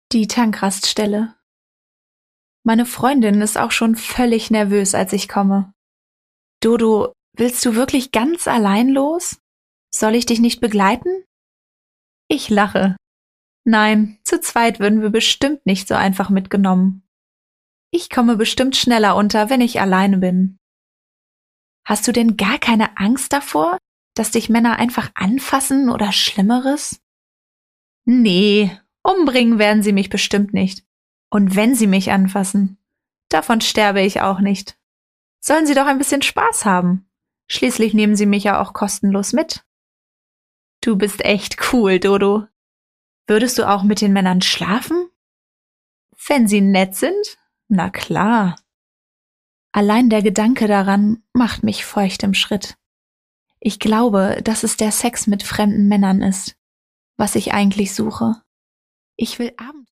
Die Tankraststelle. Meine Freundin ist auch schon völlig nervös, als ich komme. Dodo, willst du wirklich ganz allein los? Soll ich dich nicht begleiten? Ich lache. Nein, zu zweit würden wir bestimmt nicht so einfach mitgenommen. Ich komme bestimmt schneller unter, wenn ich alleine bin. Hast du denn gar keine Angst davor, dass dich Männer einfach anfassen oder Schlimmeres? Nee, umbringen werden sie mich bestimmt nicht. Und wenn sie mich anfassen, davon sterbe ich auch nicht. Sollen sie doch ein bisschen Spaß haben. Schließlich nehmen sie mich ja auch kostenlos mit. Du bist echt cool, Dodo. Würdest du auch mit den Männern schlafen? Wenn sie nett sind? Na klar. Allein der Gedanke daran macht mich feucht im Schritt. Ich glaube, dass es der Sex mit fremden Männern ist, was ich eigentlich suche. Ich will abends